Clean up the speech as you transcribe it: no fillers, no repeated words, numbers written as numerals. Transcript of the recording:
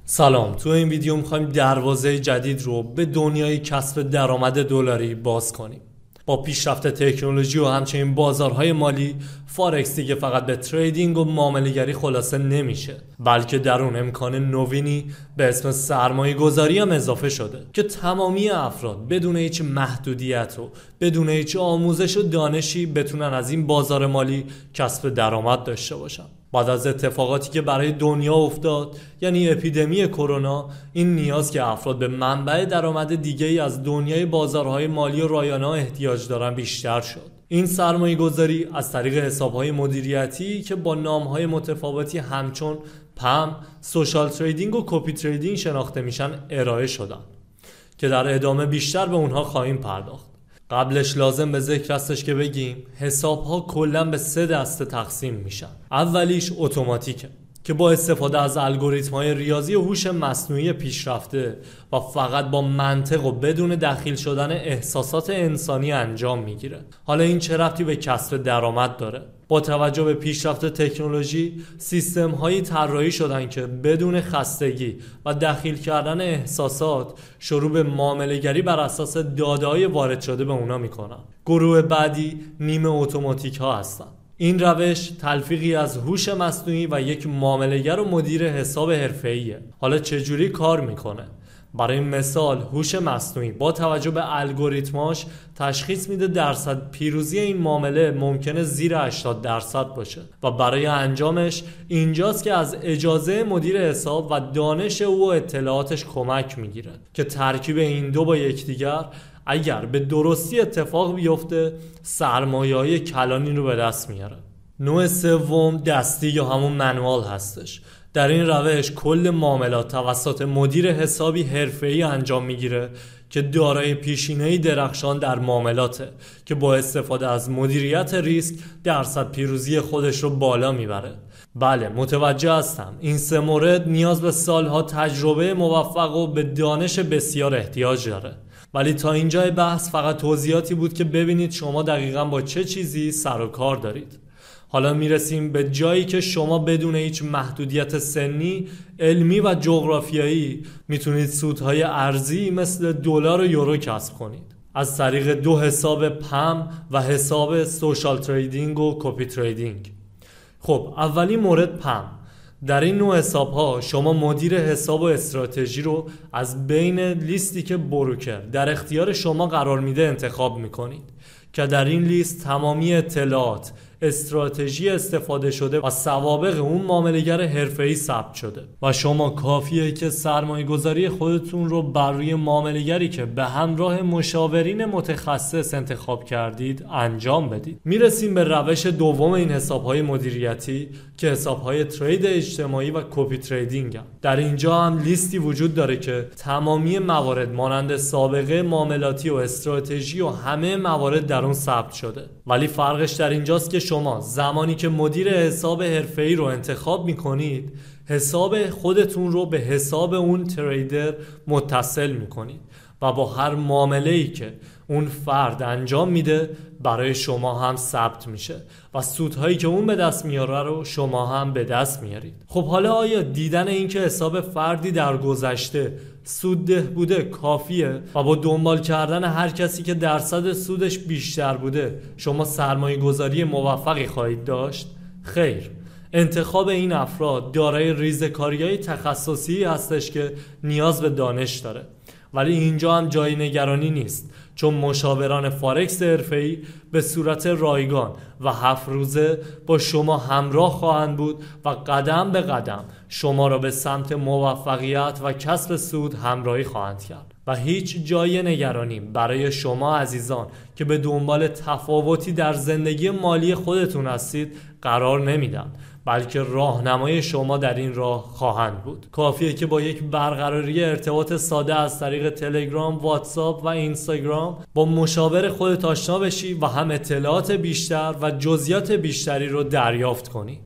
سلام، تو این ویدیو میخوایم دروازه جدید رو به دنیای کسب درآمد دلاری باز کنیم. با پیشرفت تکنولوژی و همچنین بازارهای مالی، فارکس دیگه فقط به تریدینگ و معامله‌گری خلاصه نمیشه، بلکه در اون امکان نوینی به اسم سرمایه گذاری هم اضافه شده که تمامی افراد بدون هیچ محدودیت و بدون هیچ آموزش و دانشی بتونن از این بازار مالی کسب درآمد داشته باشن. بعد از اتفاقاتی که برای دنیا افتاد، یعنی اپیدمی کرونا، این نیاز که افراد به منبع درآمد دیگه‌ای از دنیای بازارهای مالی و رایانه‌ها احتیاج دارن بیشتر شد. این سرمایه گذاری از طریق حسابهای مدیریتی که با نامهای متفاوتی همچون پم، سوشال تریدینگ و کپی تریدینگ شناخته میشن ارائه شدن که در ادامه بیشتر به اونها خواهیم پرداخت. قبلش لازم به ذکر هستش که بگیم حسابها کلاً به 3 دسته تقسیم میشن. اولیش اتوماتیکه که با استفاده از الگوریتم‌های ریاضی و هوش مصنوعی پیشرفته و فقط با منطق و بدون دخیل شدن احساسات انسانی انجام میگیره. حالا این چه ربطی به کسب درآمد داره؟ با توجه به پیشرفت تکنولوژی، سیستم‌هایی طراحی شدن که بدون خستگی و دخیل کردن احساسات شروع به معامله‌گری بر اساس داده‌های وارد شده به اونا میکنن. گروه بعدی نیمه اتوماتیک ها هستن. این روش تلفیقی از هوش مصنوعی و یک معامله‌گر و مدیر حساب حرفه‌ایه. حالا چجوری کار میکنه؟ برای مثال هوش مصنوعی با توجه به الگوریتماش تشخیص میده درصد پیروزی این معامله ممکنه زیر 80% باشه و برای انجامش اینجاست که از اجازه مدیر حساب و دانش او و اطلاعاتش کمک میگیره که ترکیب این دو با یکدیگر اگر به درستی اتفاق بیفته سرمایه‌های کلانی رو به دست میاره. نوع سوم دستی یا همون منوال هستش. در این روش کل معاملات توسط مدیر حسابی حرفه‌ای انجام میگیره که دارای پیشینه‌ای درخشان در معاملاته که با استفاده از مدیریت ریسک درصد پیروزی خودش رو بالا میبره. بله، متوجه هستم این 3 مورد نیاز به سالها تجربه موفق و به دانش بسیار احتیاج داره، ولی تا اینجای بحث فقط توضیحاتی بود که ببینید شما دقیقاً با چه چیزی سر و کار دارید. حالا میرسیم به جایی که شما بدون هیچ محدودیت سنی، علمی و جغرافیایی میتونید سودهای ارزی مثل دلار و یورو کسب کنید از طریق 2 حساب پم و حساب سوشال تریدینگ و کپی تریدینگ. خب اولین مورد پم. در این نوع حساب ها شما مدیر حساب و استراتژی رو از بین لیستی که بروکر در اختیار شما قرار میده انتخاب میکنید که در این لیست تمامی اطلاعات، استراتژی استفاده شده و سوابق اون معامله‌گر حرفه‌ای ثبت شده و شما کافیه که سرمایه‌گذاری خودتون رو بر روی معامله‌گری که به همراه مشاورین متخصص انتخاب کردید انجام بدید. میرسیم به روش دوم این حساب‌های مدیریتی که حساب‌های ترید اجتماعی و کپی تریدینگ هم. در اینجا هم لیستی وجود داره که تمامی موارد مانند سابقه معاملاتی و استراتژی و همه موارد در اون ثبت شده، ولی فرقش در اینجاست که شما زمانی که مدیر حساب حرفه‌ای رو انتخاب میکنید حساب خودتون رو به حساب اون تریدر متصل میکنید و با هر معامله‌ای که اون فرد انجام میده برای شما هم ثبت میشه و سودهایی که اون به دست میاره رو شما هم به دست میارید. خب حالا آیا دیدن این که حساب فردی در گذشته سودده بوده کافیه و با دنبال کردن هر کسی که درصد سودش بیشتر بوده شما سرمایه گذاری موفقی خواهید داشت؟ خیر، انتخاب این افراد دارای ریزکاری‌های تخصصی هستش که نیاز به دانش داره، ولی اینجا هم جای نگرانی نیست چون مشاوران فارکس حرفه‌ای به صورت رایگان و 7 روزه با شما همراه خواهند بود و قدم به قدم شما را به سمت موفقیت و کسب سود همراهی خواهند کرد و هیچ جای نگرانی برای شما عزیزان که به دنبال تفاوتی در زندگی مالی خودتون هستید قرار نمیدن، بلکه راهنمای شما در این راه خواهند بود. کافیه که با یک برقراری ارتباط ساده از طریق تلگرام، واتساپ و اینستاگرام با مشاور خودت آشنا بشی و هم اطلاعات بیشتر و جزئیات بیشتری رو دریافت کنی.